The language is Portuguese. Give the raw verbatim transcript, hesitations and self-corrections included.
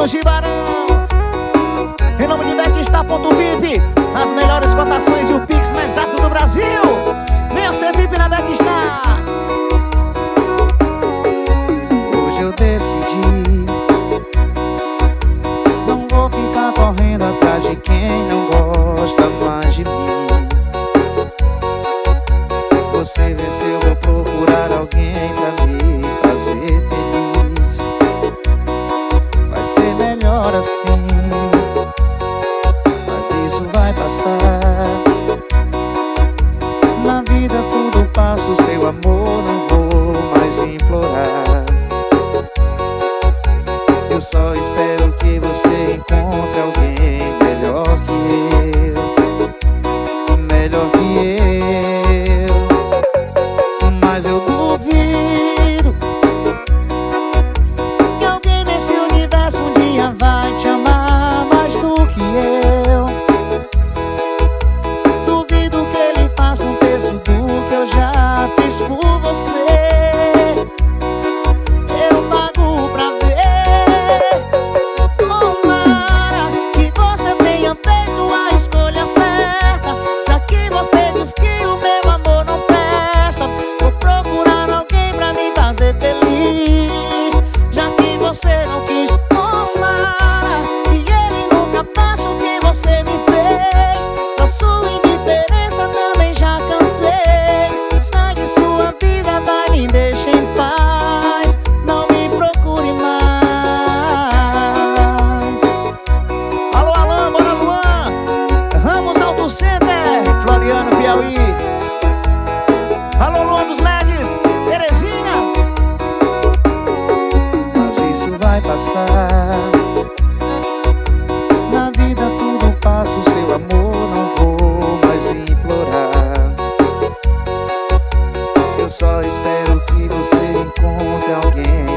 Mogibarão. Em nome de Betestar.vip, as melhores cotações e o Pix mais rápido do Brasil. Venha ser V I P na Betestar. Hoje eu decidi, não vou ficar correndo atrás de quem não gosta mais de mim. Você vê se eu vou procurar alguém pra me fazer feliz. Vai ser melhor assim, mas isso vai passar. Na vida tudo passa, o seu amor não vou mais implorar. Eu só espero que você encontre alguém melhor que eu, melhor que eu. Mas eu duvido que alguém nesse universo um dia vai te amar mais do que eu. Duvido que ele faça um terço do que eu já fiz por você. Eu pago pra ver. Tomara que você tenha feito a escolha certa, já que você diz que o meu amor não presta. Vou procurar alguém pra me fazer feliz, já que você não quis. Tomara que ele nunca faça o que você me fez. Da sua indiferença também já cansei. Sai de sua vida, vai, me deixa em paz. Não me procure mais. Alô, Alain, bora Luan. Ramos Auto Center, Floriano, Piauí. Alô, Luan dos L E Ds, Terezinha. Mas isso vai passar. Na vida tudo passa, o seu amor não vou mais implorar. Eu só espero que você encontre alguém